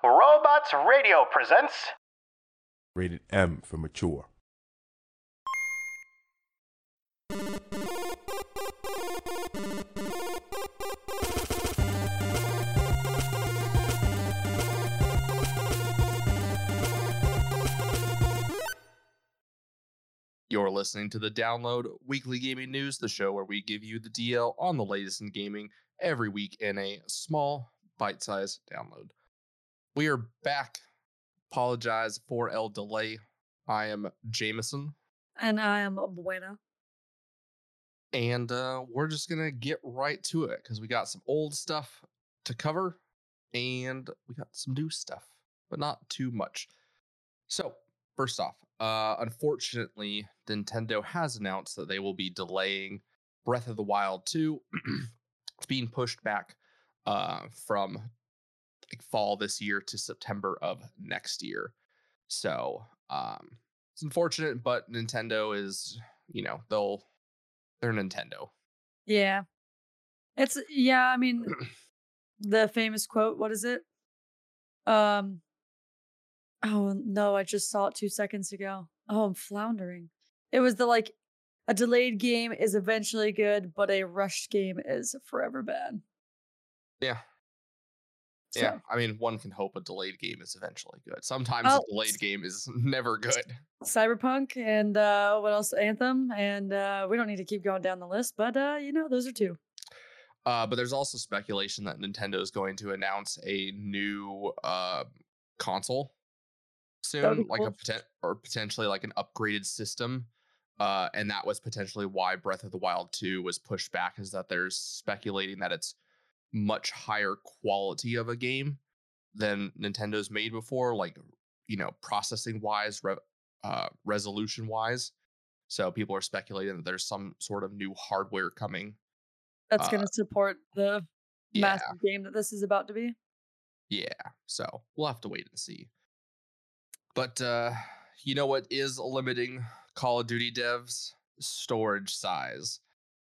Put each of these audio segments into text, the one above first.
Robots Radio presents... Rated M for mature. You're listening to the Download Weekly Gaming News, the show where we give you the DL on the latest in gaming every week in a small, bite-sized download. We are back. Apologize for el delay. I am Jameson. And I am Buena. And we're just going to get right to it because we got some old stuff to cover and we got some new stuff, but not too much. So, first off, unfortunately, Nintendo has announced that they will be delaying Breath of the Wild 2. It's being pushed back from fall this year to September of next year. So it's unfortunate, but Nintendo is, they're Nintendo. Yeah. I mean, the famous quote, what is it? Oh no, I just saw it 2 seconds ago. Oh, I'm floundering. It was a delayed game is eventually good, but a rushed game is forever bad. Yeah. So. Yeah, I mean, one can hope a delayed game is eventually good. Sometimes a delayed game is never good. Cyberpunk and what else? Anthem, and we don't need to keep going down the list, but those are two. But there's also speculation that Nintendo is going to announce a new console soon, like cool. Potentially like an upgraded system. And that was potentially why Breath of the Wild 2 was pushed back, is that there's speculating that it's much higher quality of a game than Nintendo's made before, like, processing wise, resolution wise. So people are speculating that there's some sort of new hardware coming that's going to support the massive game that this is about to be. Yeah, so we'll have to wait and see. But you know what is limiting Call of Duty devs? Storage size.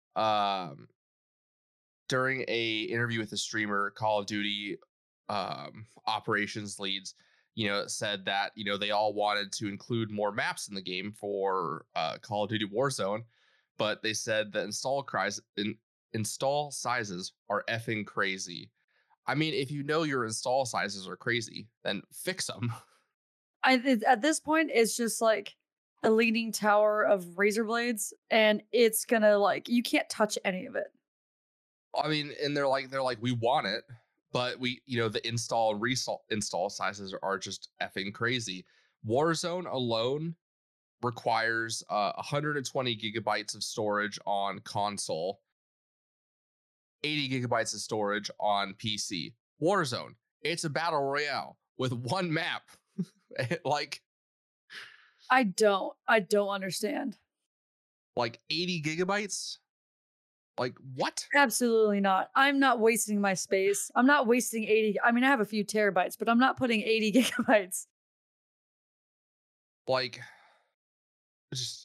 During a interview with a streamer, Call of Duty operations leads, said that, they all wanted to include more maps in the game for Call of Duty Warzone, but they said that install sizes are effing crazy. I mean, if your install sizes are crazy, then fix them. At this point, it's just like a leaning tower of razor blades, and it's gonna you can't touch any of it. I mean, and they're like, we want it, but we, the install and install sizes are just effing crazy. Warzone alone requires 120 gigabytes of storage on console, 80 gigabytes of storage on PC. Warzone, it's a battle royale with one map. I don't understand. 80 gigabytes? What? Absolutely not. I'm not wasting my space. I'm not wasting 80. I mean, I have a few terabytes, but I'm not putting 80 gigabytes. Just...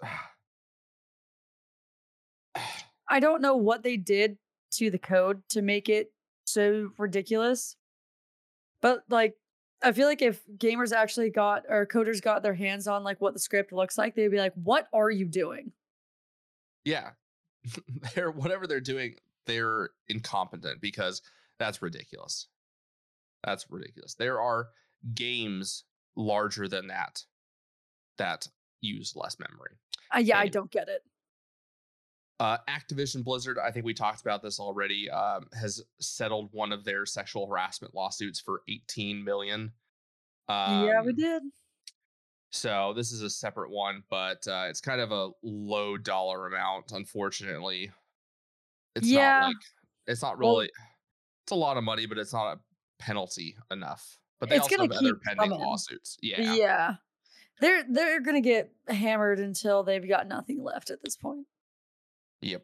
I don't know what they did to the code to make it so ridiculous. But I feel like if gamers actually coders got their hands on what the script looks like, they'd be like, what are you doing? Yeah. Whatever they're doing, they're incompetent, because that's ridiculous. That's ridiculous. There are games larger than that use less memory. Anyway. I don't get it. Activision Blizzard, I think we talked about this already, has settled one of their sexual harassment lawsuits for $18 million. Yeah, we did. So this is a separate one, but it's kind of a low dollar amount, unfortunately. It's not really, it's a lot of money, but it's not a penalty enough. But they also have other pending lawsuits. Yeah. Yeah. They're going to get hammered until they've got nothing left at this point. Yep.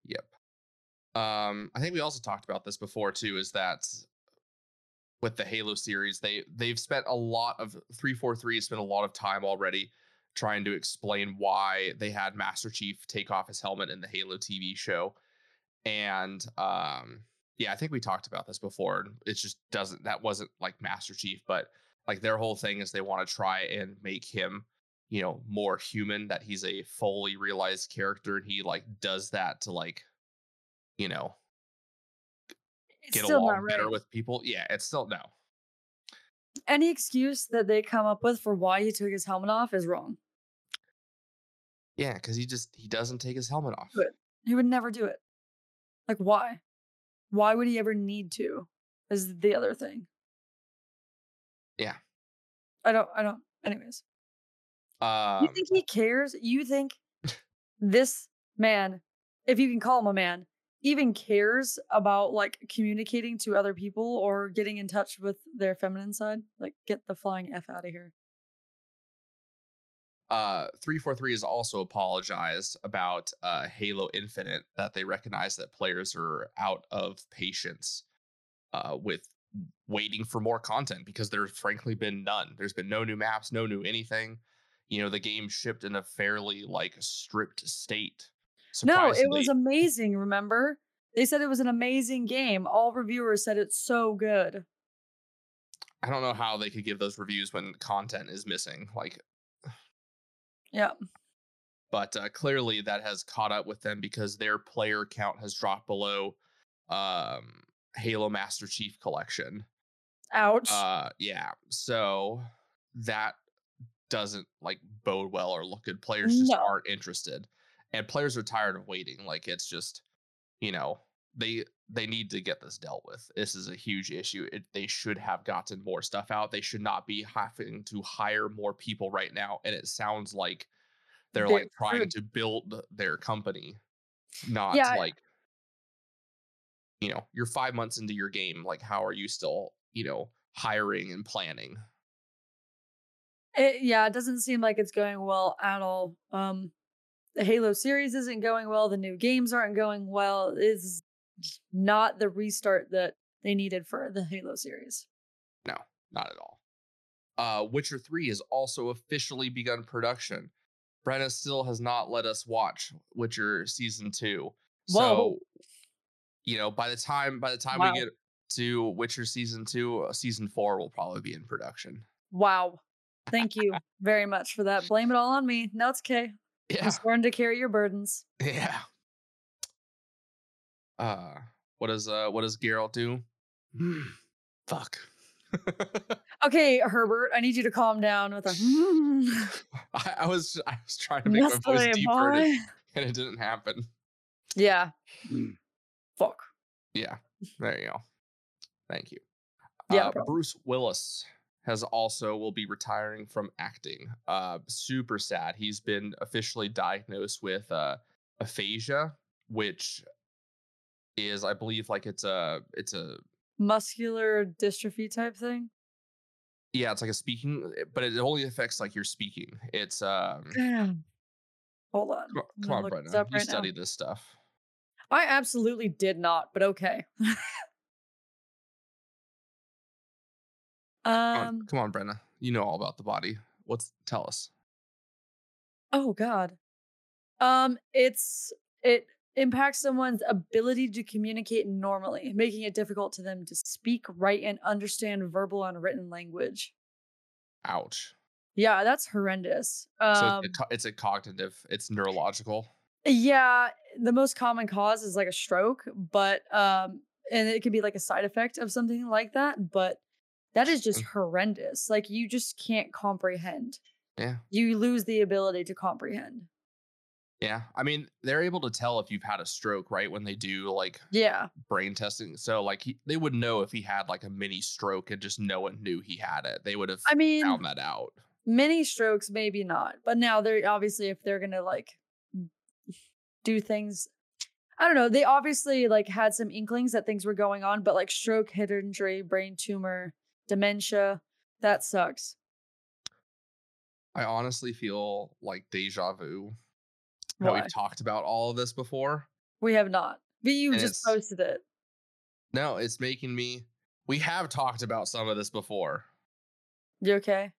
I think we also talked about this before too, is that with the Halo series, they've spent 343 has spent a lot of time already trying to explain why they had Master Chief take off his helmet in the Halo TV show. And Yeah, I think we talked about this before. And it just doesn't. That wasn't like Master Chief, but like their whole thing is they want to try and make him, more human. That he's a fully realized character, and he like does that to like, you know, It's get still not along better right. with people. Yeah, it's still no. Any excuse that they come up with for why he took his helmet off is wrong. Yeah, because he doesn't take his helmet off. But he would never do it. Like, why? Why would he ever need to? Is the other thing. Yeah. I don't. Anyways, you Um. think he cares? You think this man, if you can call him a man, even cares about like communicating to other people or getting in touch with their feminine side? Like, get the flying F out of here. 343 has also apologized about Halo Infinite, that they recognize that players are out of patience with waiting for more content, because there's frankly been none. There's been no new maps, no new anything. The game shipped in a fairly like stripped state. No, it was Surprisingly, amazing, remember? They said it was an amazing game. All reviewers said it's so good. I don't know how they could give those reviews when content is missing. Like, Yeah. but clearly that has caught up with them because their player count has dropped below Halo Master Chief Collection. Ouch. Yeah. So that doesn't like bode well or look good. Players just No. aren't interested, and players are tired of waiting. Like, it's just, they need to get this dealt with. This is a huge issue. They should have gotten more stuff out. They should not be having to hire more people right now. And it sounds like they're They're like trying for to build their company, not yeah, like, you're 5 months into your game. Like, how are you still, hiring and planning? it doesn't seem like it's going well at all. The Halo series isn't going well. The new games aren't going well. It's not the restart that they needed for the Halo series. No, not at all. Witcher 3 has also officially begun production. Brenna still has not let us watch Witcher season 2. Whoa. So, by the time we Wow. get to Witcher season 2, season 4 will probably be in production. Wow. Thank you very much for that. Blame it all on me. No, it's okay. Yeah. I'm sworn to carry your burdens. Yeah. What does Geralt do? Fuck. Okay, Herbert, I need you to calm down with a I was trying to make my voice Yesterday, deeper, and boy. it didn't happen. Yeah. Fuck. Yeah, there you go. Thank you. Yeah, no problem. Bruce Willis will be retiring from acting. Super sad. He's been officially diagnosed with aphasia, which is, I believe, like it's a Muscular dystrophy type thing. yeah, it's like a speaking, but it only affects like your speaking. It's Damn. Hold on. I'm come gonna on, look this Brenda. up You right now. studied this stuff. I absolutely did not, but okay. Come on, Brenna. You know all about the body. Tell us? Oh God. It impacts someone's ability to communicate normally, making it difficult to them to speak, write, and understand verbal and written language. Ouch. Yeah, that's horrendous. So it's a cognitive, it's neurological. Yeah, the most common cause is like a stroke, but and it could be like a side effect of something like that, but that is just horrendous. Like, you just can't comprehend. Yeah. You lose the ability to comprehend. Yeah. I mean, they're able to tell if you've had a stroke, right? When they do like Yeah. brain testing. So like they would know if he had like a mini stroke and just no one knew he had it. They would have I mean, found that out. mini strokes, maybe not. But now they're obviously, if they're gonna like do things, I don't know. They obviously like had some inklings that things were going on, but like stroke, head injury, brain tumor, dementia, that sucks. I honestly feel like deja vu. How Why? we've talked about all of this before. We have not. But you And just posted it. No, it's making me. We have talked about some of this before. You okay?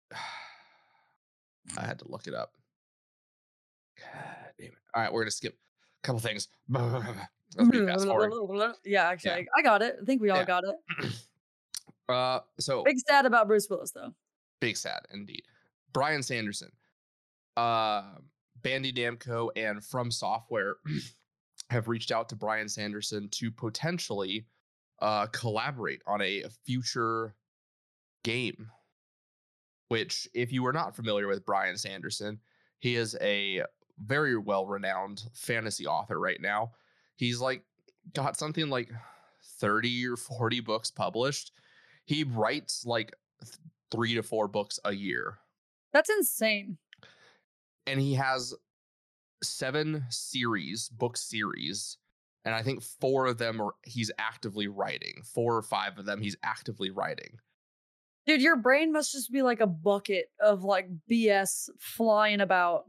I had to look it up. God damn it. All right, we're going to skip a couple things. as we fast forward. Yeah, actually, Yeah. I got it. I think we all Yeah. got it. So Big stat about Bruce Willis, though. big sad indeed. Brian Sanderson, uh, Bandai Namco, and From Software have reached out to Brian Sanderson to potentially collaborate on a future game. Which, if you are not familiar with Brian Sanderson, he is a very well-renowned fantasy author right now. He's like got something like 30 or 40 books published. He writes like 3 to 4 books a year. That's insane. And he has 7 book series. And I think 4 of them he's actively writing. 4 or 5 of them he's actively writing. Dude, your brain must just be like a bucket of like BS flying about.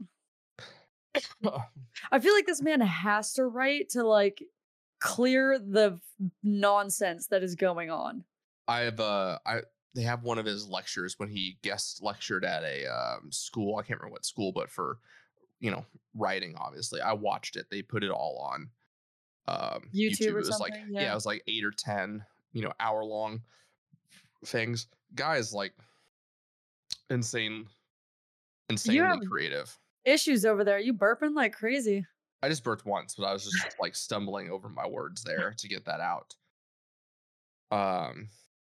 I feel like this man has to write to like clear the nonsense that is going on. They have one of his lectures when he guest lectured at a school. I can't remember what school, but for writing, obviously. I watched it. They put it all on YouTube. It or was something. like it was like 8 or 10 hour long things. Guy's like insanely have creative. Issues over there. You burping like crazy. I just burped once, but I was just like stumbling over my words there to get that out. But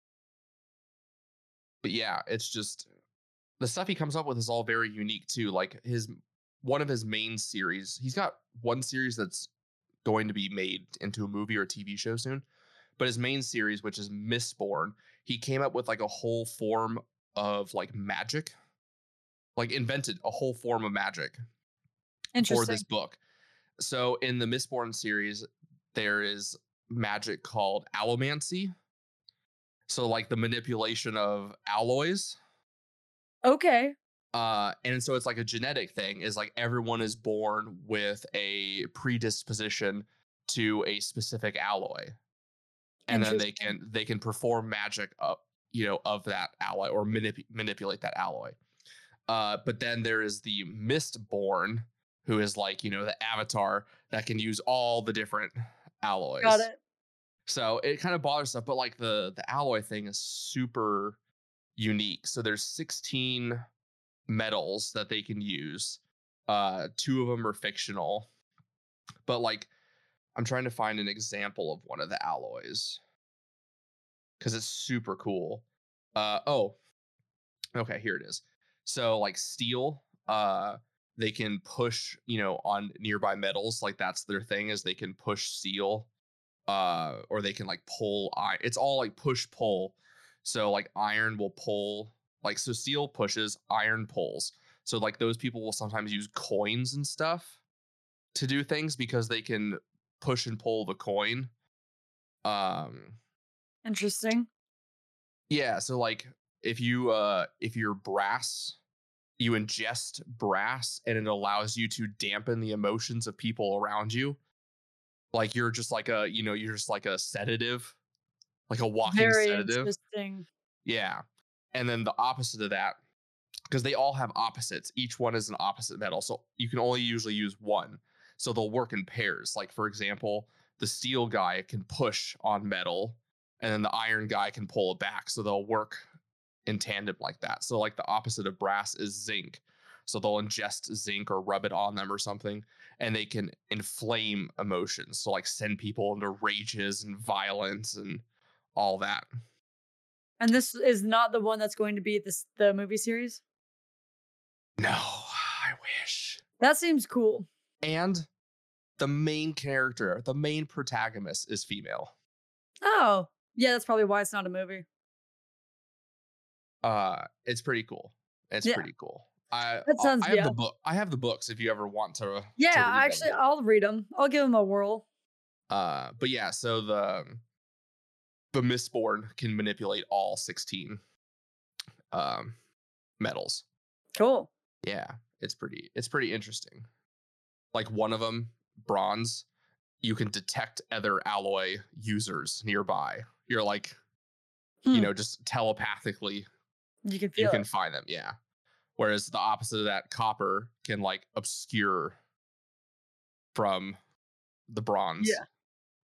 yeah, it's just the stuff he comes up with is all very unique too. Like one of his main series, he's got one series that's going to be made into a movie or a TV show soon. But his main series, which is Mistborn, he came up with like a whole form of like magic, like invented a whole form of magic for this book. So in the Mistborn series, there is magic called allomancy. So like the manipulation of alloys. Okay. And so it's like a genetic thing, is like everyone is born with a predisposition to a specific alloy. And then they can perform magic of that alloy or manipulate that alloy. But then there is the Mistborn, who is like, the avatar that can use all the different alloys. Got it. So it kind of bothers stuff, but like the alloy thing is super unique. So there's 16 metals that they can use. 2 of them are fictional. But like I'm trying to find an example of one of the alloys because it's super cool. Okay, here it is. So like steel, they can push, on nearby metals. Like that's their thing, is they can push steel, or they can like pull iron. It's all like push pull. So like iron will pull, like, so steel pushes, iron pulls. So like those people will sometimes use coins and stuff to do things because they can push and pull the coin. Interesting. Yeah, so like if you're brass, you ingest brass and it allows you to dampen the emotions of people around you. Like you're just like you're just like a sedative, like a walking Very sedative. interesting. Yeah. And then the opposite of that, because they all have opposites. Each one is an opposite metal. So you can only usually use one. So they'll work in pairs. Like, for example, the steel guy can push on metal and then the iron guy can pull it back. So they'll work in tandem like that. So like the opposite of brass is zinc. So they'll ingest zinc or rub it on them or something, and they can inflame emotions. So like send people into rages and violence and all that. And this is not the one that's going to be the movie series? No, I wish. That seems cool. And the main character, the main protagonist is female. Oh, yeah, that's probably why it's not a movie. It's pretty cool. It's pretty cool. I have the book. I have the books if you ever want to. Yeah, to read actually, them. I'll read them. I'll give them a whirl. But yeah, so the Mistborn can manipulate all 16 metals. Cool. Yeah, it's pretty interesting. Like one of them, bronze, you can detect other alloy users nearby. You're like, just telepathically, you can feel find them. Yeah. Whereas the opposite of that, copper, can like obscure from the bronze. Yeah.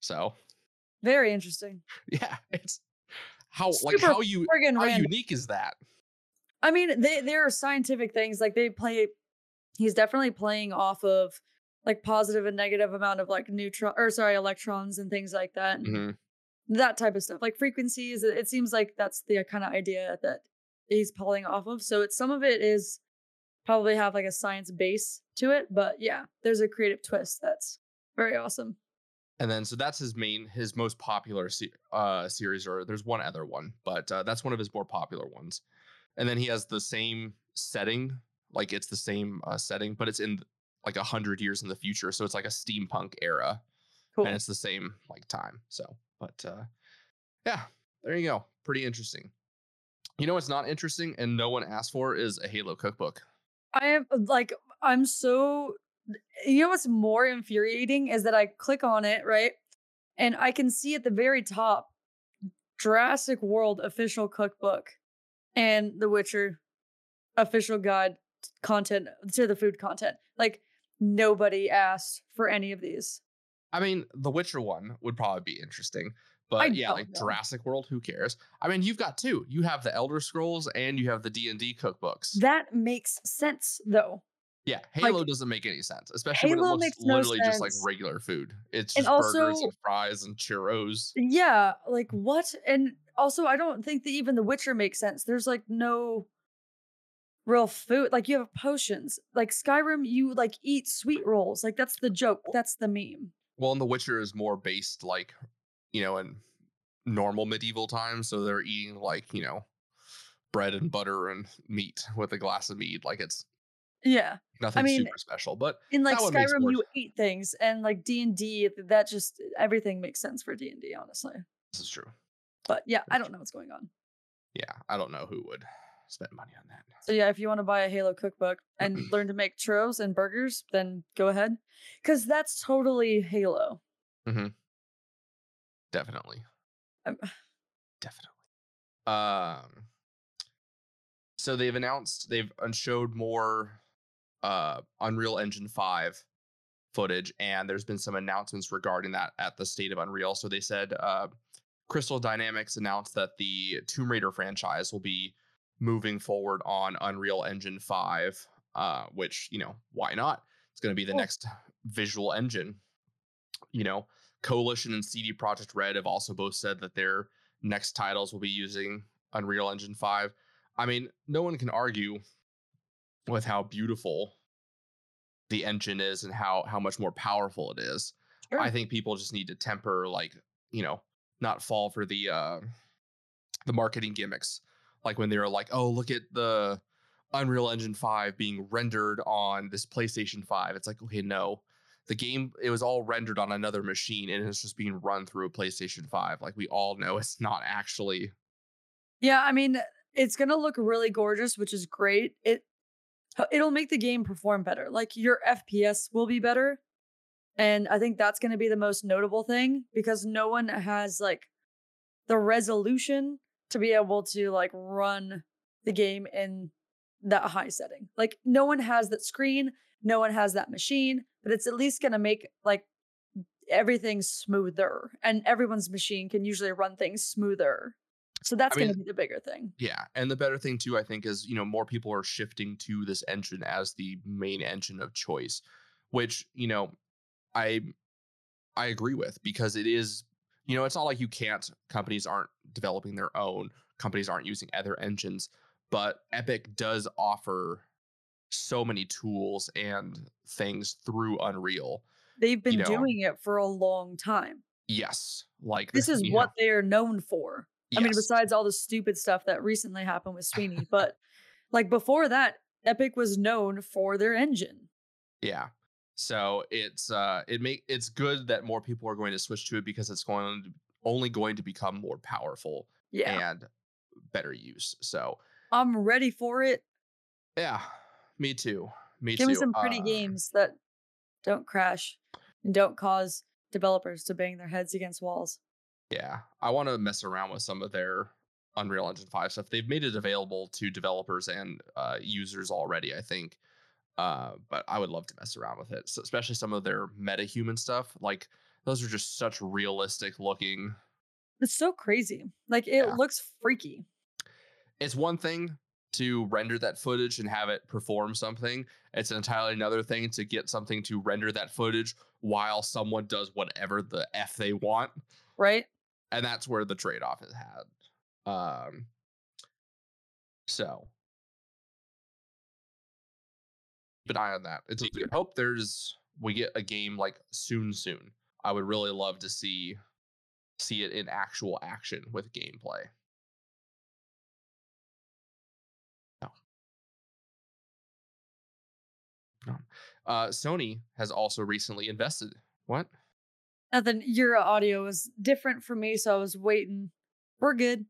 So Very interesting. yeah, it's how Super friggin' how random. unique is that? I mean, there are scientific things like they play. He's definitely playing off of like positive and negative amount of like electrons and things like that, and Hmm. that type of stuff. Like frequencies. It seems like that's the kind of idea that he's pulling off of. So it's some of it is probably have like a science base to it, but yeah, there's a creative twist that's very awesome. And then so that's his most popular series, or there's one other one, but that's one of his more popular ones. And then he has the same setting, like it's the same setting, but it's in like 100 years in the future. So it's like a steampunk era, and Cool. it's the same like time. So, but yeah, there you go. Pretty interesting. You know what's not interesting and no one asked for is a Halo cookbook. I am like I'm so you know what's more infuriating is that I click on it, right? And I can see at the very top Jurassic World official cookbook and The Witcher official guide content to the food content. Like nobody asked for any of these. I mean, the Witcher one would probably be interesting, I but yeah, don't like know. Jurassic World, who cares? I mean, you've got two. You have the Elder Scrolls and you have the D&D cookbooks. That makes sense though. Yeah, Like Halo doesn't make any sense, especially when it Halo looks makes no literally just like sense. regular food. It's And just burgers and also, fries and churros. yeah, like what? And also, I don't think that even The Witcher makes sense. There's like no real food. Like you have potions. Like Skyrim, you like eat sweet rolls. Like that's the joke. That's the meme. Well, and The Witcher is more based like, in normal medieval times, so they're eating like, bread and butter and meat with a glass of mead. Like it's Yeah. I nothing mean, super special, but in like that one makes Skyrim, more. you eat things, and like D&D, that just everything makes sense for D&D, honestly. This is true. But yeah, I That's don't true. know what's going on. Yeah, I don't know who would spend money on that. So yeah, if you want to buy a Halo cookbook and learn to make churros and burgers, then go ahead, because that's totally Halo. Hmm. Definitely, Um, definitely. Um, so they've showed more Unreal Engine 5 footage, and there's been some announcements regarding that at the State of Unreal. So they said Crystal Dynamics announced that the Tomb Raider franchise will be moving forward on Unreal Engine 5, which, why not? It's going to be the cool. next visual engine. Coalition and CD Projekt Red have also both said that their next titles will be using Unreal Engine 5. I mean, no one can argue with how beautiful the engine is and how much more powerful it is. I Sure. think people just need to temper, like, not fall for the marketing gimmicks. Like when they were like, oh, look at the Unreal Engine 5 being rendered on this PlayStation 5. It's like, okay, no. The game, it was all rendered on another machine and it's just being run through a PlayStation 5. Like we all know it's not actually. Yeah, I mean, it's gonna look really gorgeous, which is great. It'll make the game perform better. Like your FPS will be better, and I think that's gonna be the most notable thing because no one has like the resolution to be able to like run the game in that high setting. Like no one has that screen, no one has that machine, but it's at least going to make like everything smoother and everyone's machine can usually run things smoother. So that's I going mean, to be the bigger thing. yeah. And the better thing too, I think, is, more people are shifting to this engine as the main engine of choice, which, I I agree with, because it is, it's not like companies aren't developing their own, companies aren't using other engines, but Epic does offer so many tools and things through Unreal. They've You been know, doing it for a long time. yes, like, This is what they are known for. I mean, yes, besides all the stupid stuff that recently happened with Sweeney, but like before that, Epic was known for their engine. yeah. So it's good that more people are going to switch to it because it's only going to become more powerful Yeah. and better use. So I'm ready for it. yeah, me too. Me Give me too. some pretty games that don't crash and don't cause developers to bang their heads against walls. Yeah, I want to mess around with some of their Unreal Engine 5 stuff. They've made it available to developers and users already, I think. But I would love to mess around with it, so especially some of their metahuman stuff. Like those are just such realistic looking. It's so crazy. Like it Yeah. looks freaky. It's one thing to render that footage and have it perform something. It's entirely another thing to get something to render that footage while someone does whatever the F they want. Right? And that's where the trade-off is had. So keep an eye on that. It's I hope we get a game like soon. I would really love to see it in actual action with gameplay. Sony has also recently invested. What? Nothing. Your audio was different from me, so I was waiting. We're good.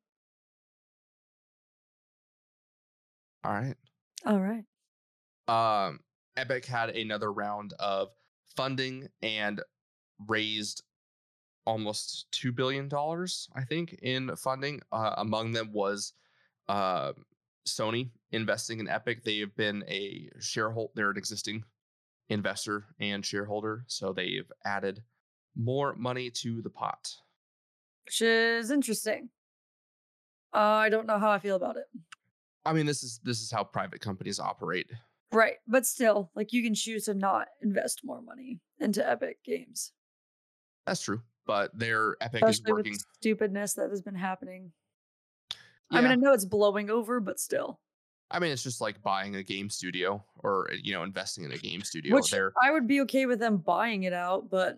All right. All right. Epic had another round of funding and raised almost $2 billion, I think, in funding. Among them was Sony investing in Epic. They have been a shareholder. They're an existing investor and shareholder, so they've added more money to the pot. Which is interesting. I don't know how I feel about it. I mean, this is how private companies operate. Right. But still, like you can choose to not invest more money into Epic Games. That's true. But their Epic Especially is working. with the stupidness that has been happening. Yeah. I mean, I know it's blowing over, but still. I mean, it's just like buying a game studio or, investing in a game studio. Which I would be okay with them buying it out, but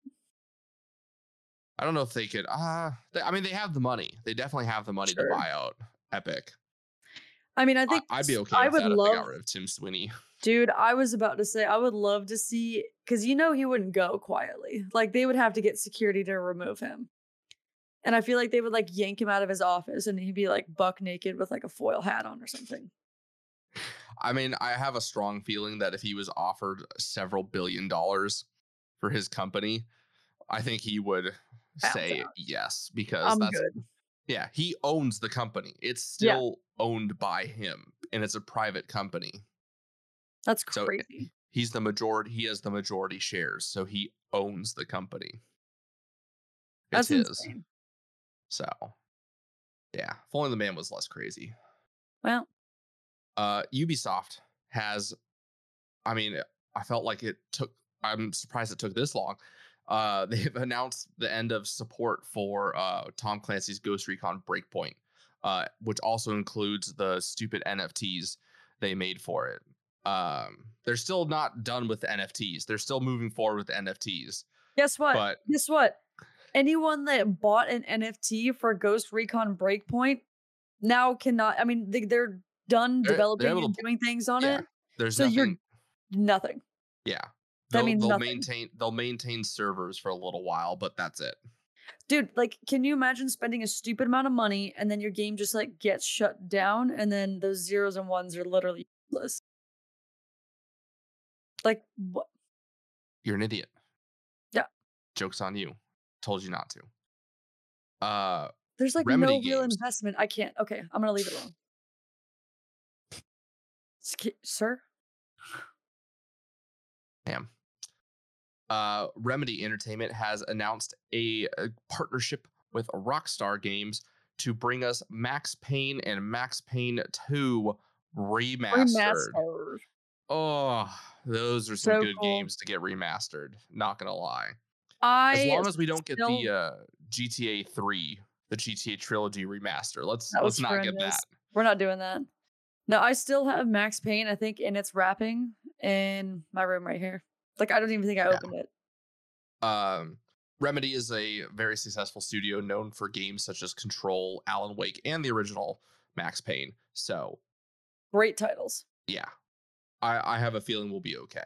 I don't know if they could. I mean, they have the money. They definitely have the money to buy out Epic. I mean, I think I'd be okay I with would that love, if they got rid of Tim Sweeney. Dude, I was about to say I would love to see, because he wouldn't go quietly. Like they would have to get security to remove him. And I feel like they would like yank him out of his office and he'd be like buck naked with like a foil hat on or something. I mean, I have a strong feeling that if he was offered several $1 billion for his company, I think he would say yes, because I'm good. Yeah, he owns the company. It's still owned by him, and it's a private company. That's crazy. So he's the majority. He has the majority shares, so he owns the company. It's That's his. insane. So, yeah, if only the man was less crazy. Well, Ubisoft has. I mean, I felt like it took. I'm surprised it took this long. They've announced the end of support for Tom Clancy's Ghost Recon Breakpoint, which also includes the stupid NFTs they made for it. They're still not done with the NFTs. They're still moving forward with the NFTs. Guess what? Guess what? Anyone that bought an NFT for Ghost Recon Breakpoint now cannot. I mean, they're done developing and doing things on it. There's so nothing. You're nothing. Yeah. That means they'll nothing. maintain servers for a little while, but that's it. Dude, like, can you imagine spending a stupid amount of money and then your game just like gets shut down and then those zeros and ones are literally useless? Like, what? You're an idiot. Yeah. Joke's on you. Told you not to. There's like Remedy no real games. investment. I can't. Okay, I'm gonna leave it alone. Sir? Damn. Remedy Entertainment has announced a partnership with Rockstar Games to bring us Max Payne and Max Payne 2 remastered. Oh, those are some good games to get remastered. Not gonna lie. As long as we don't get the GTA 3, the GTA trilogy remaster, let's not get that. We're not doing that. No, I still have Max Payne, I think, in its wrapping in my room right here. Like, I don't even think I opened it. Remedy is a very successful studio known for games such as Control, Alan Wake, and the original Max Payne. So, great titles. Yeah. I have a feeling we'll be okay.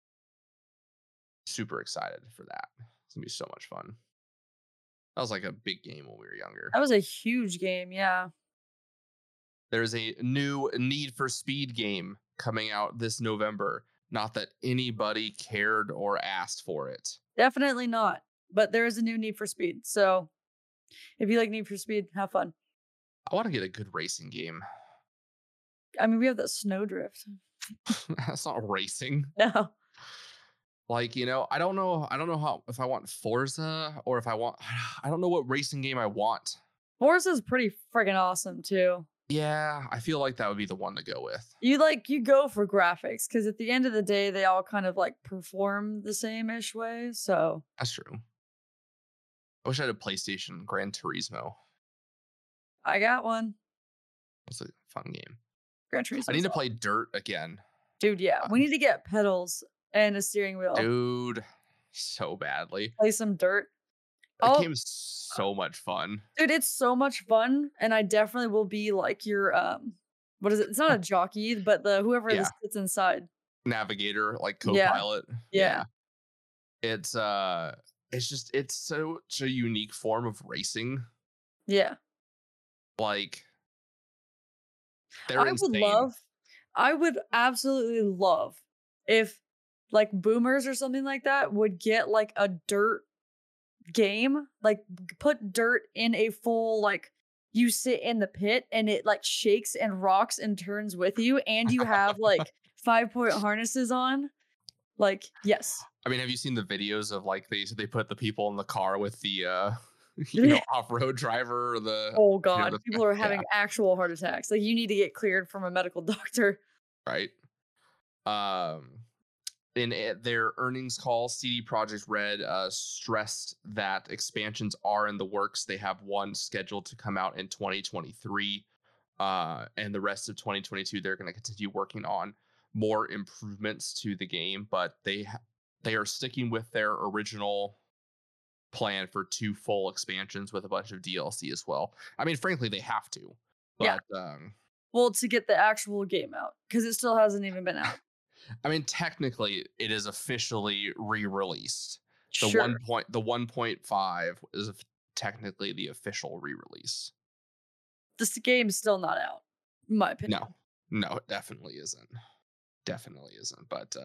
Super excited for that. It's going to be so much fun. That was like a big game when we were younger. That was a huge game, yeah. There's a new Need for Speed game coming out this November. Not that anybody cared or asked for it. Definitely not. But there is a new Need for Speed. So if you like Need for Speed, have fun. I want to get a good racing game. I mean, we have that Snowdrift. That's not racing. No. Like, I don't know how if I want Forza or if I don't know what racing game I want. Forza's pretty friggin' awesome too. Yeah, I feel like that would be the one to go with. You go for graphics because at the end of the day, they all kind of like perform the same-ish way. So That's true. I wish I had a PlayStation Gran Turismo. I got one. It's a fun game. Gran Turismo. I need to play Dirt again. Dude, yeah. We need to get pedals and a steering wheel. Dude, so badly. Play some Dirt. That game is so much fun. Dude, it's so much fun, and I definitely will be like your what is it? It's not a jockey, but the whoever Yeah. this sits inside. Navigator, like Yeah. co-pilot. Yeah. It's such a unique form of racing. Yeah. Like they're insane. I would absolutely love if like boomers or something like that would get like a Dirt game, like put Dirt in a full like you sit in the pit and it like shakes and rocks and turns with you and you have like 5-point harnesses on. Like, yes. I mean, have you seen the videos of like they put the people in the car with the off-road driver or the Oh god, people are yeah. having actual heart attacks. Like you need to get cleared from a medical doctor. Right. In their earnings call, CD Projekt Red stressed that expansions are in the works. They have one scheduled to come out in 2023, and the rest of 2022 they're going to continue working on more improvements to the game. But they are sticking with their original plan for 2 full expansions with a bunch of DLC as well. I mean, frankly, they have to. But well, to get the actual game out because it still hasn't even been out. I mean, technically, it is officially re-released. The Sure. 1.5 is technically the official re-release. This game's still not out, in my opinion. No, it definitely isn't. Definitely isn't. But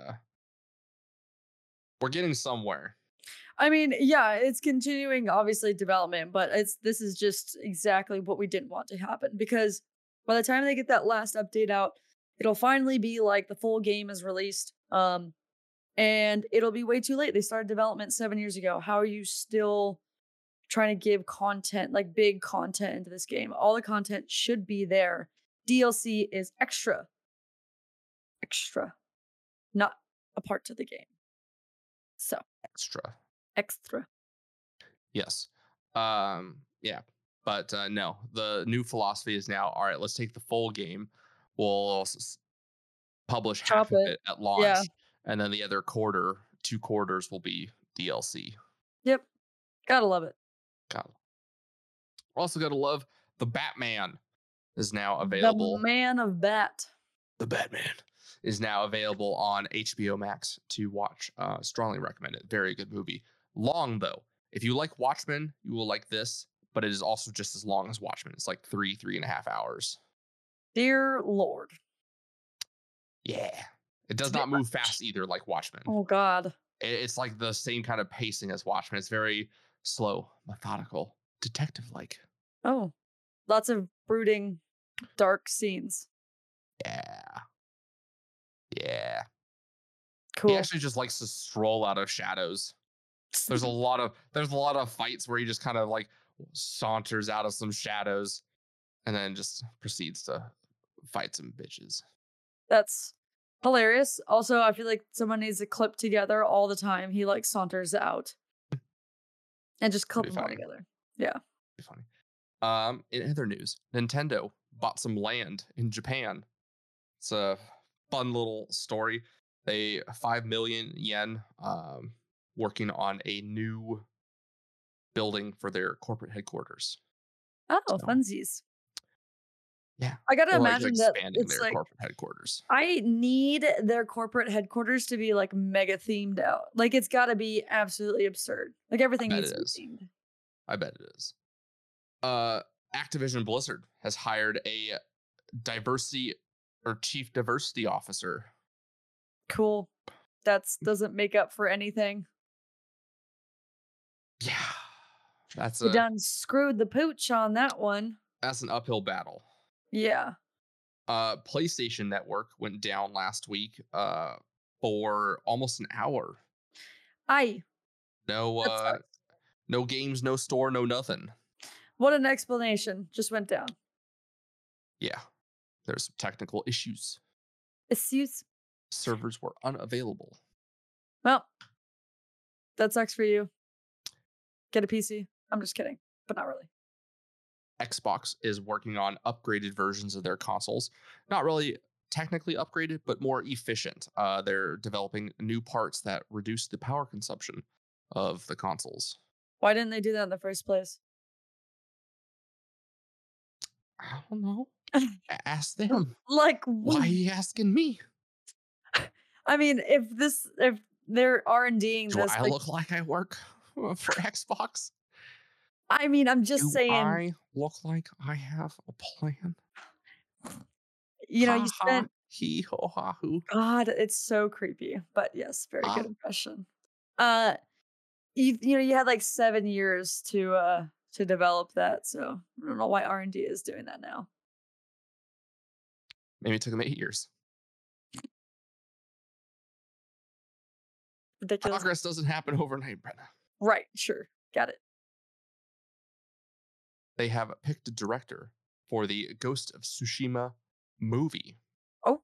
we're getting somewhere. I mean, yeah, it's continuing obviously development, but this is just exactly what we didn't want to happen because by the time they get that last update out, it'll finally be like the full game is released. And it'll be way too late. They started development 7 years ago. How are you still trying to give content, like big content into this game? All the content should be there. DLC is extra. Extra. Not a part to the game. So extra. Yes. Yeah. But no, the new philosophy is now, all right, let's take the full game. We'll publish half of it at launch, and then the other 2 quarters will be DLC. Yep. Gotta love it. Also gotta love the Batman is now available. The Man of Bat. The Batman is now available on HBO Max to watch. Strongly recommend it. Very good movie. Long though. If you like Watchmen, you will like this, but it is also just as long as Watchmen. It's like 3.5 hours. Dear Lord. Yeah. It does not move fast either like Watchmen. Oh, God. It's like the same kind of pacing as Watchmen. It's very slow, methodical, detective-like. Oh, lots of brooding, dark scenes. Yeah. Cool. He actually just likes to stroll out of shadows. There's a lot of fights where he just kind of like saunters out of some shadows and then just proceeds to fight some bitches. That's hilarious. Also, I feel like someone needs to clip together all the time. He like saunters out and just clip them all together. Yeah. Be funny. In other news, Nintendo bought some land in Japan. It's a fun little story. They 5 million yen working on a new building for their corporate headquarters. Oh, funsies. Yeah. I gotta imagine that expanding it's their like corporate headquarters. I need their corporate headquarters to be like mega themed out. Like it's gotta be absolutely absurd. Like everything needs to be themed. I bet it is. Activision Blizzard has hired a chief diversity officer. Cool. That doesn't make up for anything. Yeah. That's you done screwed the pooch on that one. That's an uphill battle. Yeah. PlayStation Network went down last week for almost an hour. Aye. No, That sucks. no games, no store, no nothing. What an explanation. Just went down. Yeah, there's some technical issues. Excuse. Servers were unavailable. Well, that sucks for you. Get a PC. I'm just kidding, but not really. Xbox is working on upgraded versions of their consoles. Not really technically upgraded, but more efficient. They're developing new parts that reduce the power consumption of the consoles. Why didn't they do that in the first place? I don't know. Ask them. Like, Why are you asking me? I mean, if they're R&Ding Do this, I like, look like I work for Xbox? I mean, I'm just Do saying, I look like I have a plan? you know, Ha you ha, spent he ho ha hoo. God, it's so creepy. But yes, very good Ah. impression. You had like 7 years to develop that, so I don't know why R&D is doing that now. Maybe it took them 8 years. Ridiculous. Progress doesn't happen overnight, Brenna. Right, sure. Got it. They have picked a director for the Ghost of Tsushima movie. Oh,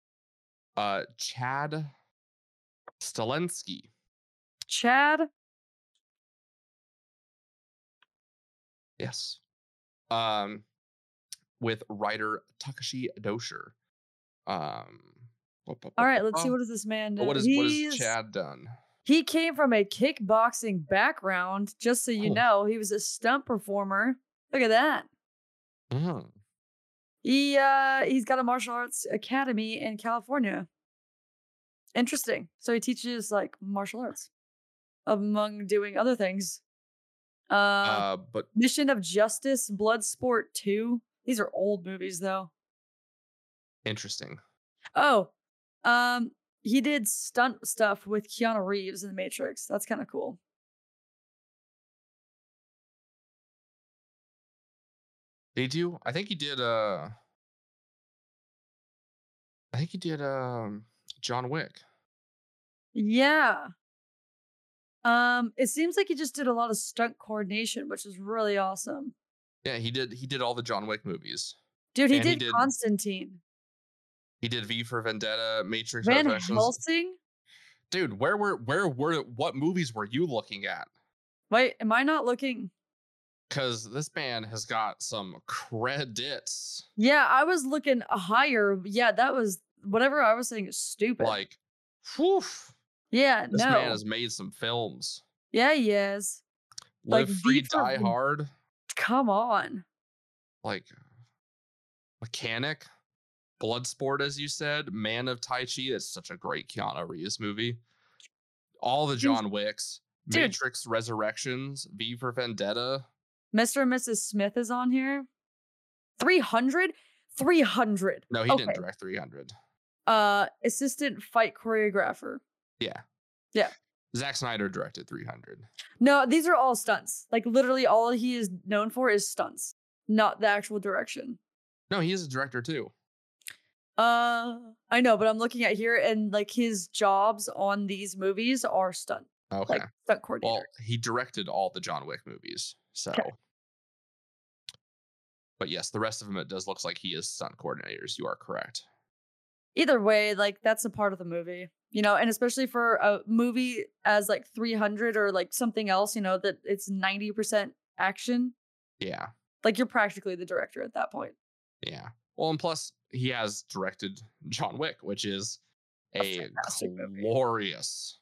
Chad Stalensky. Chad. Yes. With writer Takashi Dosher. All right, let's see, what does this man do? What has Chad done? He came from a kickboxing background, just so you Oh. know. He was a stunt performer. Look at that. Mhm. He's got a martial arts academy in California. Interesting. So he teaches like martial arts among doing other things. But Mission of Justice, Bloodsport 2. These are old movies though. interesting. Oh, he did stunt stuff with Keanu Reeves in The Matrix. That's kind of cool. Did you? I think he did. John Wick. Yeah. It seems like he just did a lot of stunt coordination, which is really awesome. Yeah, he did. He did all the John Wick movies. Dude, he And he did did- Constantine. He did V for Vendetta, Matrix Van Resurrections. Helsing? Dude, what movies were you looking at? Wait, am I not looking? Because this man has got some credits. Yeah, I was looking higher. Yeah, that was whatever I was saying is stupid. Like, whew, yeah, this no. man has made some films. Yeah, he is. Like, Live Free, V for Die Ven- Hard. Come on. Like, Mechanic. Bloodsport, as you said. Man of Tai Chi. That's such a great Keanu Reeves movie. All the John Wicks. Dude. Matrix Resurrections. V for Vendetta. Mr. and Mrs. Smith is on here. 300? 300. No, he Okay. didn't direct 300. Assistant fight choreographer. Yeah. Yeah. Zack Snyder directed 300. No, these are all stunts. Like literally all he is known for is stunts, not the actual direction. No, he is a director too. I know, but I'm looking at here and like his jobs on these movies are stunt. Okay. Like stunt coordinator. Well, he directed all the John Wick movies. So, Okay. but yes, the rest of them, it does looks like he is stunt coordinators. You are correct. Either way, like that's a part of the movie, you know, and especially for a movie as like 300 or like something else, you know, that it's 90% action. Yeah. Like you're practically the director at that point. Yeah. Well, and plus he has directed John Wick, which is a fantastic movie. glorious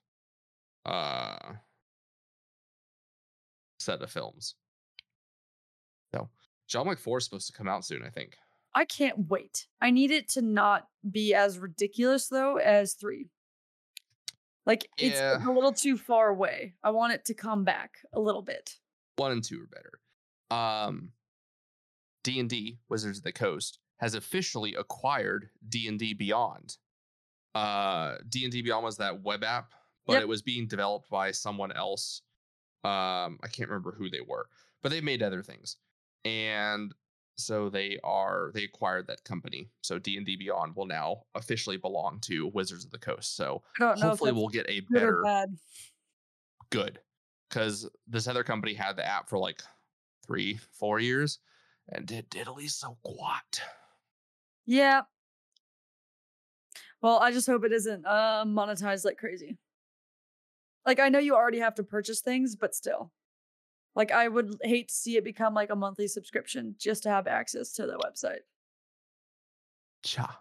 set of films. So John Wick 4 is supposed to come out soon, I think. I can't wait. I need it to not be as ridiculous though as 3. Like it's Yeah. a little too far away. I want it to come back a little bit. 1 and 2 are better. D&D, Wizards of the Coast, has officially acquired D&D Beyond. D&D Beyond was that web app, but Yep. it was being developed by someone else. I can't remember who they were, but they made other things. And so they acquired that company. So D&D Beyond will now officially belong to Wizards of the Coast. So I don't know hopefully if that's we'll get a good or better bad. good, because this other company had the app for like 3-4 years and did diddly so quat. Yeah. Well, I just hope it isn't monetized like crazy. Like, I know you already have to purchase things, but still. Like, I would hate to see it become like a monthly subscription just to have access to the website. Cha.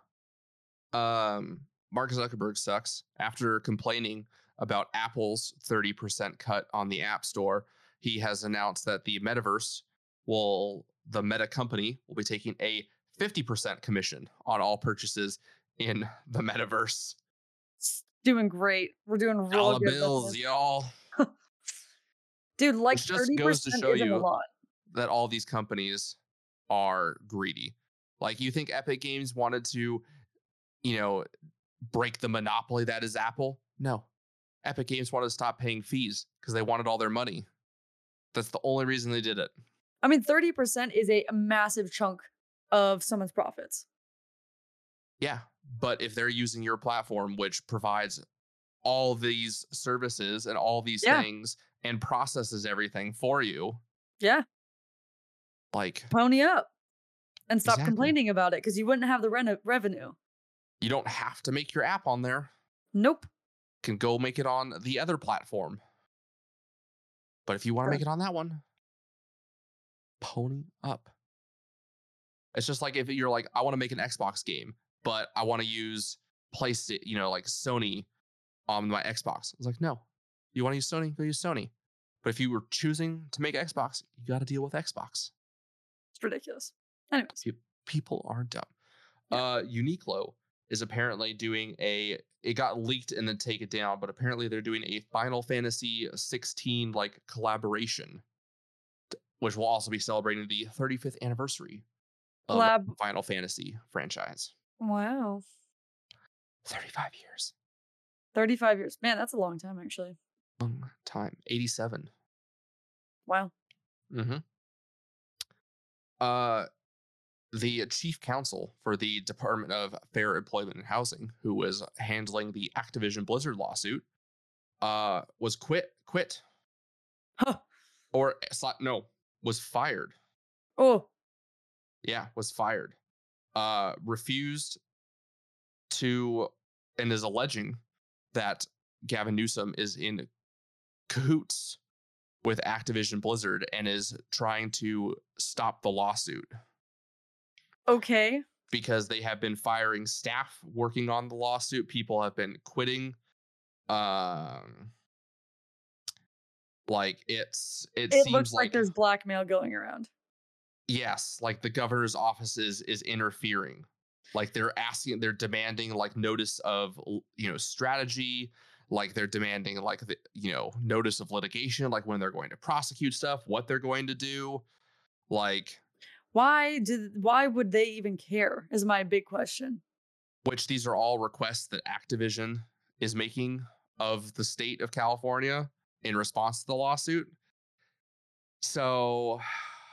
Mark Zuckerberg sucks. After complaining about Apple's 30% cut on the App Store, he has announced that the metaverse the Meta company will be taking a 50% commission on all purchases in the metaverse. It's doing great. We're doing real Dollar good. bills, y'all. Dude, like Which just 30% goes to show isn't a you lot. that all these companies are greedy. Like, you think Epic Games wanted to, break the monopoly that is Apple? No. Epic Games wanted to stop paying fees because they wanted all their money. That's the only reason they did it. I mean, 30% is a massive chunk of someone's profits. Yeah, but if they're using your platform, which provides all these services and all these things and processes everything for you, Yeah, like, pony up and stop Exactly. complaining about it because you wouldn't have the revenue. you don't have to make your app on there. Nope. You can go make it on the other platform. But if you want to Sure. make it on that one, pony up. It's just like if you're like, I want to make an Xbox game, but I want to use PlayStation, like Sony on my Xbox. It's like, no, you want to use Sony? Go use Sony. But if you were choosing to make Xbox, you got to deal with Xbox. It's ridiculous. Anyways, People are dumb. Yeah. Uniqlo is apparently doing it got leaked and then taken down, but apparently they're doing a Final Fantasy 16 like collaboration, which will also be celebrating the 35th anniversary of Collab. Final Fantasy franchise. Wow. 35 years. 35 years. Man, that's a long time, actually. Long time. 87. Wow. Mm-hmm. The chief counsel for the Department of Fair Employment and Housing, who was handling the Activision Blizzard lawsuit, was quit. Huh. Or no, was fired. Oh, Yeah, was fired. Refused to, and is alleging that Gavin Newsom is in cahoots with Activision Blizzard and is trying to stop the lawsuit okay. because they have been firing staff working on the lawsuit. People have been quitting. Like it It seems looks like there's blackmail going around. Yes, like the governor's office is interfering. Like they're demanding like notice of strategy, like they're demanding like the notice of litigation, like when they're going to prosecute stuff, what they're going to do. Like, Why would they even care is my big question. which these are all requests that Activision is making of the state of California in response to the lawsuit. So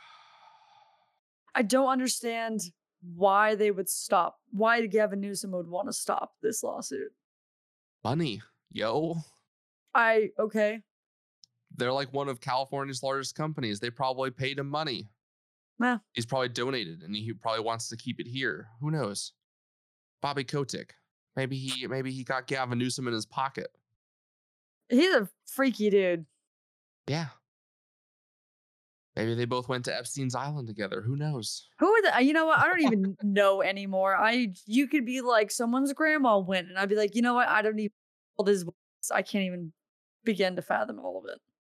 I don't understand why they would stop. Why Gavin Newsom would want to stop this lawsuit. money, yo. Okay. They're like one of California's largest companies. They probably paid him money. Well, He's probably donated and he probably wants to keep it here. Who knows? Bobby Kotick. Maybe he got Gavin Newsom in his pocket. he's a freaky dude. Yeah. Maybe they both went to Epstein's Island together. Who knows? Who are the? You know what? I don't even know anymore. You could be like someone's grandma went, and I'd be like, you know what? I don't even. I can't even begin to fathom all of it.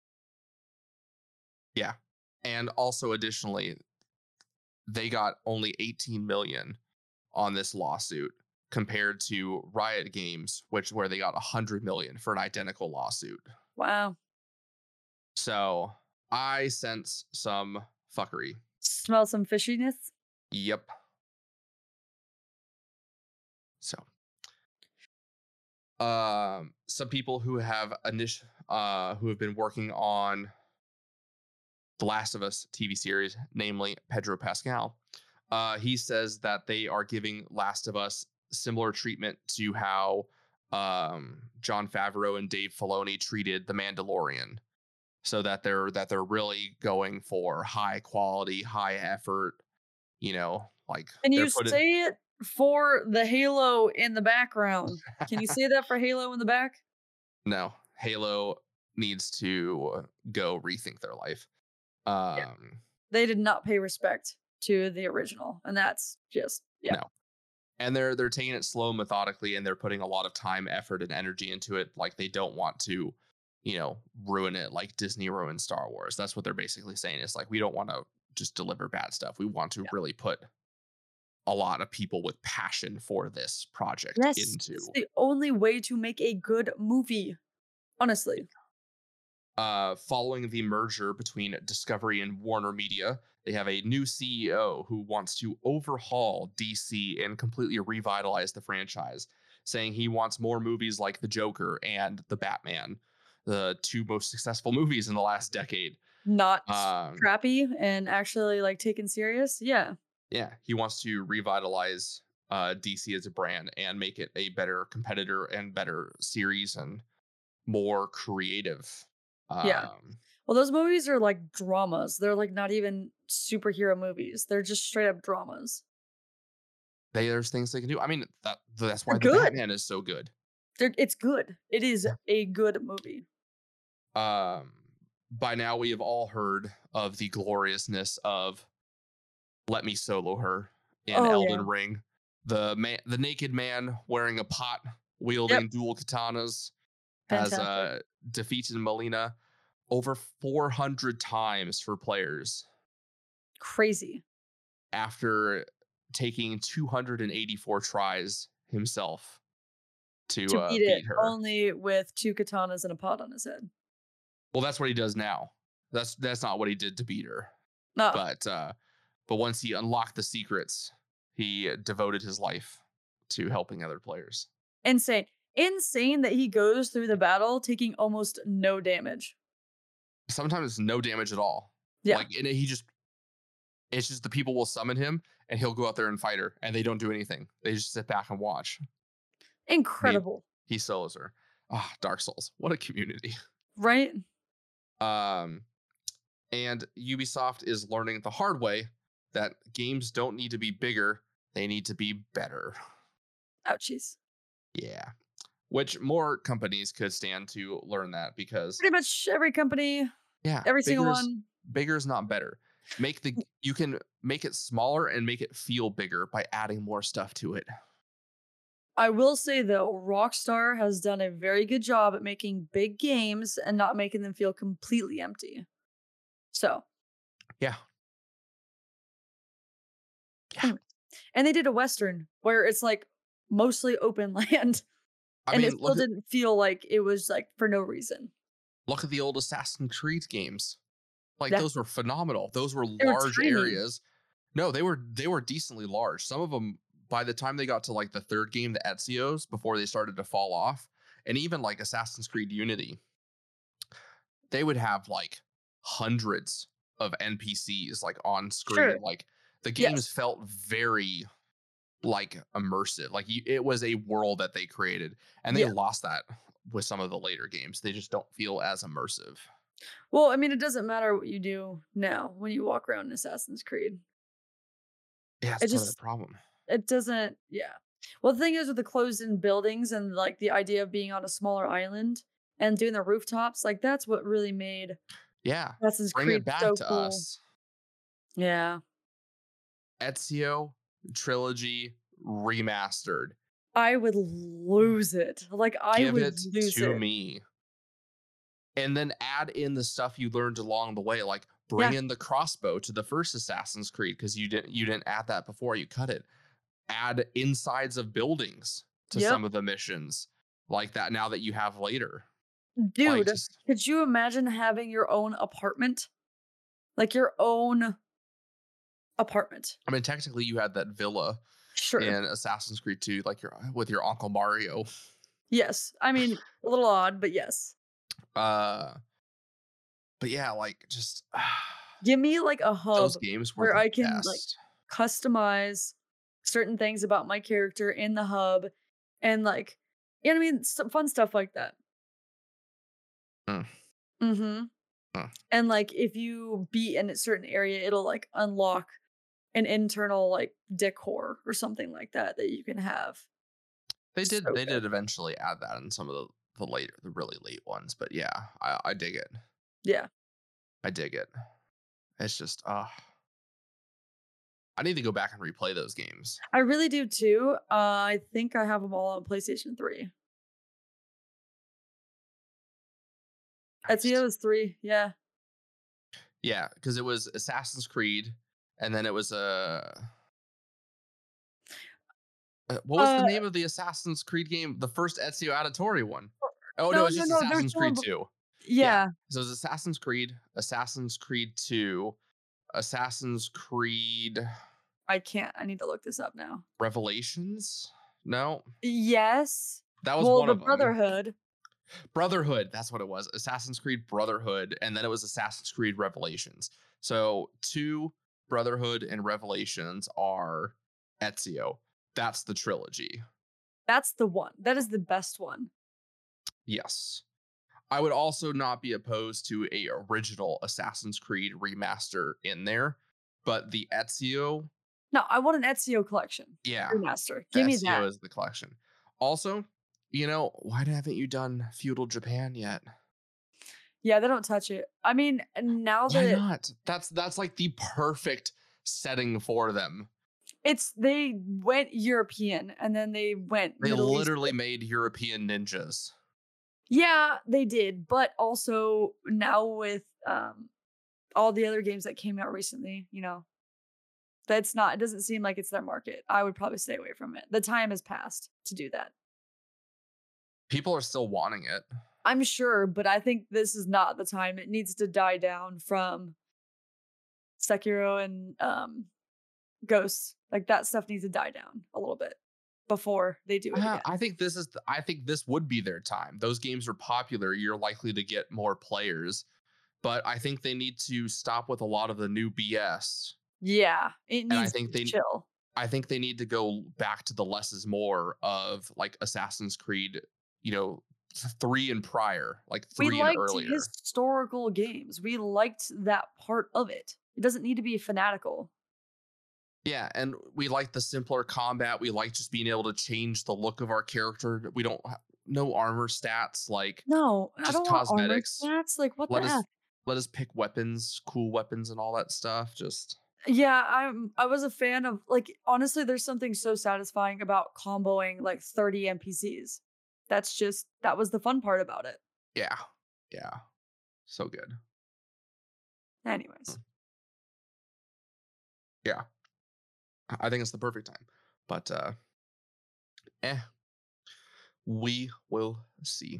Yeah. And also additionally, they got only 18 million on this lawsuit compared to Riot Games, where they got 100 million for an identical lawsuit. Wow. So I sense some fuckery. Smell some fishiness. Yep. So, some people who have been working on the Last of Us TV series, namely Pedro Pascal, he says that they are giving Last of Us similar treatment to how John Favreau and Dave Filoni treated The Mandalorian, so that they're really going for high quality, high effort. Like Can they're you putting. say it for the Halo in the background? Can you say that for Halo in the back? No, Halo needs to go rethink their life. Yeah. Um, They did not pay respect to the original, and that's just no, and they're taking it slow, methodically, and they're putting a lot of time, effort, and energy into it. Like they don't want to, ruin it like Disney ruined Star Wars. That's what they're basically saying. It's like we don't want to just deliver bad stuff. We want to really put a lot of people with passion for this project Yes, into. it's the only way to make a good movie, honestly. Following the merger between Discovery and Warner Media, they have a new CEO who wants to overhaul DC and completely revitalize the franchise, saying he wants more movies like The Joker and The Batman, the two most successful movies in the last decade. Not Um, crappy and actually like taken serious. Yeah. yeah, he wants to revitalize DC as a brand and make it a better competitor and better series and more creative. Yeah. Well, those movies are like dramas. They're like not even superhero movies. They're just straight up dramas. There's things they can do. I mean, that's why They're the good. Batman is so good. It's good. It is a good movie. By now we have all heard of the gloriousness of Let Me Solo Her in Elden Ring. The naked man wearing a pot, wielding dual katanas, Fantastic. has defeated Melina over 400 times for players Crazy. after taking 284 tries himself to beat beat her. Only with 2 katanas and a pot on his head. Well, that's what he does now. That's not what he did to beat her. No. But once he unlocked the secrets, he devoted his life to helping other players. Insane that he goes through the battle taking almost no damage. Sometimes no damage at all. Yeah. Like, and it's just the people will summon him and he'll go out there and fight her and they don't do anything. They just sit back and watch. Incredible. He solos her. Ah, Dark Souls. What a community. Right? And Ubisoft is learning the hard way that games don't need to be bigger. They need to be better. Ouchies. Yeah. Which more companies could stand to learn that, because pretty much every company. Yeah. Every single one. Bigger is not better. You can make it smaller and make it feel bigger by adding more stuff to it. I will say though, Rockstar has done a very good job at making big games and not making them feel completely empty. So. Yeah. And they did a Western where it's like mostly open land. And it still didn't feel like it was like for no reason. Look at the old Assassin's Creed games. Like those were phenomenal. Those were large areas. No, they were decently large. Some of them, by the time they got to like the third game, the Ezio's, before they started to fall off, and even like Assassin's Creed Unity, they would have like hundreds of NPCs like on screen. Sure. Like the games felt very like immersive. Like it was a world that they created, and they lost that with some of the later games. They just don't feel as immersive. Well, I mean, it doesn't matter what you do now when you walk around in Assassin's Creed. Yeah, it's just a problem. It doesn't, Well, the thing is with the closed-in buildings and like the idea of being on a smaller island and doing the rooftops, like that's what really made Assassin's Bring Creed it back so to cool. us. Yeah. Ezio Trilogy remastered. I would lose it. Like I Give would it lose to it. me. And then add in the stuff you learned along the way, like bring in the crossbow to the first Assassin's Creed, because you didn't add that before, you cut it. Add insides of buildings to some of the missions like that now that you have later. Dude, could you imagine having your own apartment? Like your own apartment. I mean, technically you had that villa in Assassin's Creed 2, like with your Uncle Mario. Yes. I mean, a little odd, but yes. But yeah, like just give me like a hub those games where I can like customize certain things about my character in the hub, and like Yeah, I mean, fun stuff like that. Mm. Mm-hmm. Mm. And like, if you beat in a certain area, it'll like unlock an internal like decor or something like that that you can have. They So did good. eventually add that in some of the really late ones, but yeah, I dig it. Yeah. I dig it. It's just I need to go back and replay those games. I really do too. I think I have them all on PlayStation 3. Ezio is 3. Yeah. Yeah, because it was Assassin's Creed, and then it was what was the Uh, name of the Assassin's Creed game? The first Ezio Auditore one. Oh no, no, it's no, just no. There's Assassin's one. Creed 2. Yeah. Yeah. So it was Assassin's Creed, Assassin's Creed 2, Assassin's Creed I can't. I need to look this up now. Revelations. No, Yes. that was Well, one the of them. Brotherhood. Brotherhood, that's what it was. Assassin's Creed Brotherhood, and then it was Assassin's Creed Revelations. So 2 Brotherhood and Revelations are Ezio. That's the trilogy. That's the one. That is the best one. Yes. I would also not be opposed to a original Assassin's Creed remaster in there, but the Ezio, No, I want an Ezio collection. yeah, Remaster. Give me Ezio that. is the collection. Also, why haven't you done feudal Japan yet? Yeah, they don't touch it. I mean, now Why that not? That's like the perfect setting for them. they went European and then they went They Middle East. literally made European ninjas. Yeah, they did. But also now with all the other games that came out recently, it doesn't seem like it's their market. I would probably stay away from it. The time has passed to do that. People are still wanting it. I'm sure, but I think this is not the time. It needs to die down from Sekiro and Ghosts. Like that stuff needs to die down a little bit before they do it again. I think this would be their time. Those games are popular. You're likely to get more players, but I think they need to stop with a lot of the new BS. Yeah, it needs to chill. I think they need to go back to the less is more of like Assassin's Creed, 3 and prior, like 3 We and liked earlier. historical games. We liked that part of it. It doesn't need to be fanatical. Yeah, and we like the simpler combat. We like just being able to change the look of our character. We don't no armor stats, like No, I just don't want armor cosmetics. stats. Like what the F? Let us pick weapons, cool weapons, and all that stuff. Just Yeah, I was a fan of like honestly, there's something so satisfying about comboing like 30 NPCs. That was the fun part about it. yeah, so good. Anyways, Yeah, I think it's the perfect time, but we will see.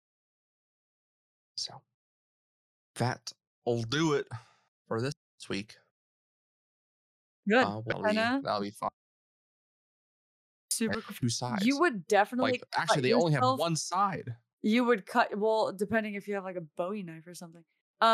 So that'll do it for this week. good. That'll be fun. Super cool. 2 sides. You would definitely like actually cut they only have yourself. one side. You would cut, well, depending if you have like a Bowie knife or something.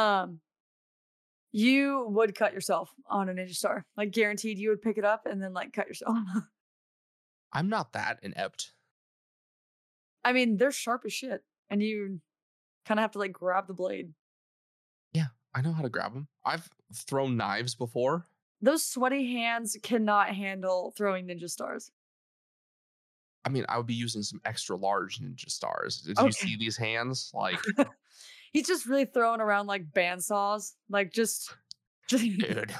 You would cut yourself on a Ninja Star. Like guaranteed you would pick it up and then like cut yourself. I'm not that inept. I mean, they're sharp as shit. And you kind of have to like grab the blade. Yeah, I know how to grab them. I've thrown knives before. Those sweaty hands cannot handle throwing Ninja Stars. I mean, I would be using some extra large Ninja Stars. Did Okay. you see these hands? Like, He's just really throwing around like bandsaws. Like just dude.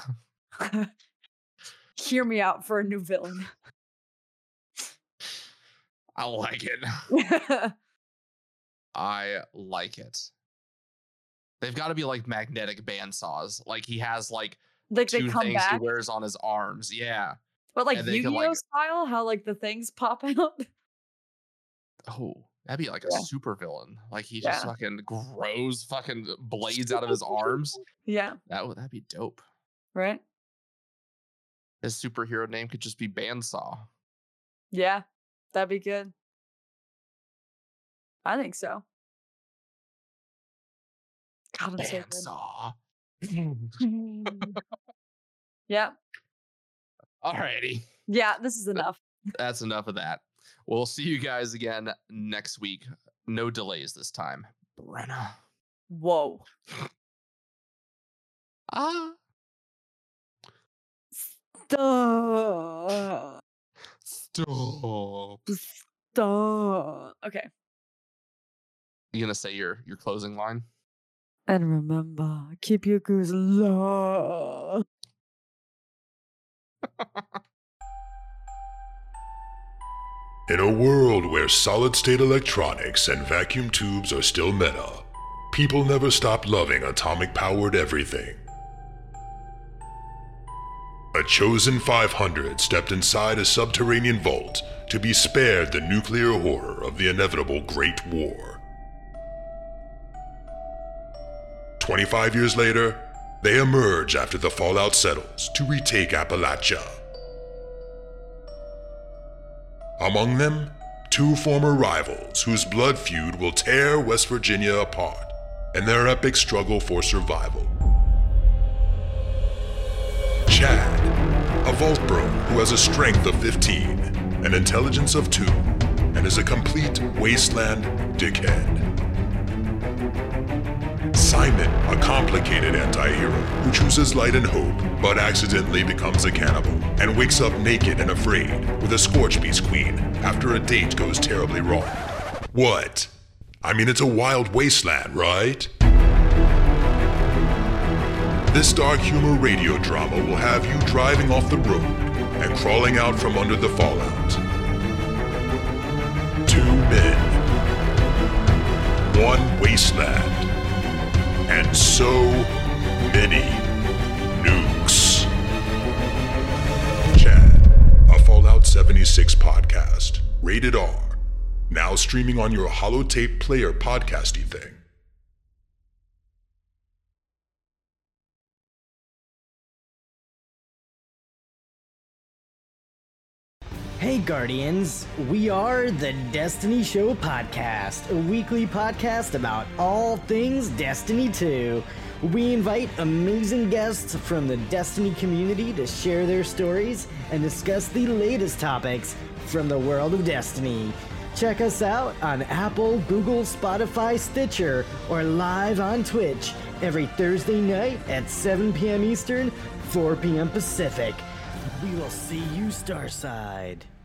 hear me out for a new villain. I like it. I like it. They've got to be like magnetic bandsaws. Like he has like Like they 2 come things back. he wears on his arms. Yeah. But like And they can, Yu-Gi-Oh like- style, how like the things pop out. Oh, that'd be like a Yeah. super villain. Like he Yeah. just fucking grows fucking blades out of his arms. Yeah, That'd be dope. right? His superhero name could just be Bandsaw. Yeah, that'd be good. I think so. God, I'm so Bandsaw. good. Yeah. Alrighty. Yeah, this is enough. That's enough of that. We'll see you guys again next week. No delays this time. Brenna. Whoa. Stop. Stop. Stop. Okay. You gonna say your closing line? And remember, keep your goose low. In a world where solid-state electronics and vacuum tubes are still meta, people never stopped loving atomic-powered everything. A chosen 500 stepped inside a subterranean vault to be spared the nuclear horror of the inevitable Great War. 25 years later, they emerge after the fallout settles to retake Appalachia. Among them, two former rivals whose blood feud will tear West Virginia apart in their epic struggle for survival. Chad, a vault bro who has a strength of 15, an intelligence of 2, and is a complete wasteland dickhead. Simon, a complicated anti-hero who chooses light and hope, but accidentally becomes a cannibal, and wakes up naked and afraid with a Scorch Beast queen after a date goes terribly wrong. What? I mean, it's a wild wasteland, right? This dark humor radio drama will have you driving off the road and crawling out from under the fallout. 2 men, 1 wasteland, and so many nukes. Chad, a Fallout 76 podcast, rated R, now streaming on your holotape player podcasty thing. Hey Guardians, we are the Destiny Show Podcast, a weekly podcast about all things Destiny 2. We invite amazing guests from the Destiny community to share their stories and discuss the latest topics from the world of Destiny. Check us out on Apple, Google, Spotify, Stitcher, or live on Twitch every Thursday night at 7 p.m. Eastern, 4 p.m. Pacific. We will see you Starside.